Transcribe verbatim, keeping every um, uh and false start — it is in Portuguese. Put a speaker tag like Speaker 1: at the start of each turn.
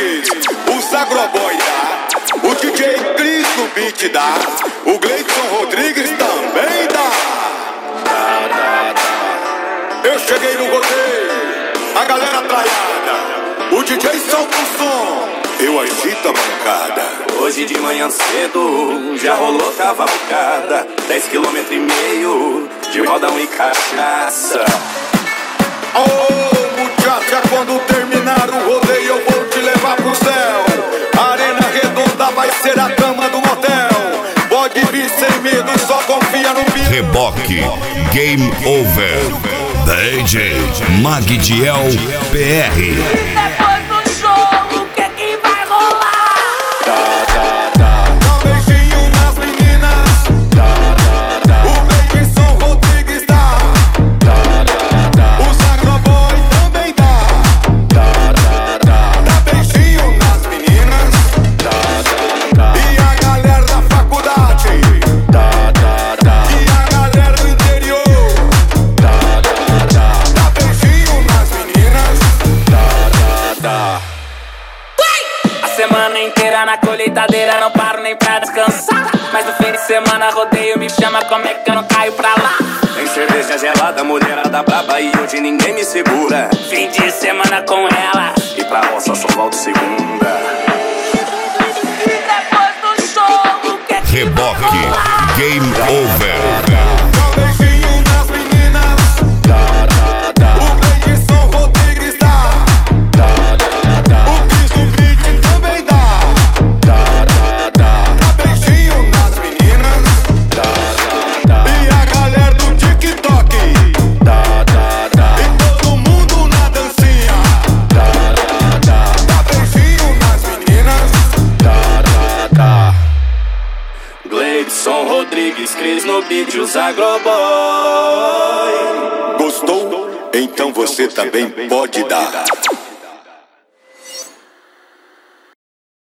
Speaker 1: Rodrigues, o Zagroboy dá, o D J Cris no beat dá, o Gleidson Rodrigues também dá. Eu cheguei no rodeio, a galera traiada, o D J solta o som, eu agito a bancada.
Speaker 2: Hoje de manhã cedo já rolou cavalgada, dez quilômetros e meio de rodão e cachaça.
Speaker 1: Oh, muchacha, quando terminar o rodeio eu vou te levar pro céu. A arena redonda vai ser a cama do motel. Pode vir sem medo, só confia no beat.
Speaker 3: Reboque Game Over. D J Magdiel P R.
Speaker 4: Depois do show, o que que vai rolar?
Speaker 1: Dá, dá, dá. Dá um beijinho nas meninas. Dá, dá, dá. O Gleidson Rodrigues dá. Dá, dá, dá. O Zagroboy também dá. Dá, dá, dá. Dá beijinho nas meninas. Dá, dá, dá. E a galera da faculdade. Dá, dá, dá. E a galera do interior. Dá, dá, dá. Dá beijinho nas meninas. Dá, dá, dá.
Speaker 4: A semana inteira na colheitadeira, não paro nem pra descansar. Mas no fim de semana rodeio me chama, como é que eu não caio pra lá?
Speaker 2: Tem cerveja gelada, mulherada braba e hoje ninguém me segura.
Speaker 4: Fim de semana com ela,
Speaker 2: E pra roça só volto segunda.
Speaker 4: depois do show, o que que vai
Speaker 3: Reboque
Speaker 4: rolar?
Speaker 3: Game Over.
Speaker 1: Dá um beijinho nas meninas. Dá, dá, dá. O Gleidson Rodrigues dá. Dá, dá, dá. O Cris no beat também dá. Dá, dá, dá. Dá beijinho nas meninas. Dá, dá, dá. E a galera do TikTok. Dá, dá, dá. E todo mundo na dancinha. Dá, dá, dá. Dá beijinho nas meninas. Dá, dá, dá.
Speaker 2: Gleidson Rodrigues, Cris no beat, o Zagroboy.
Speaker 1: Gostou? Então você também pode dar.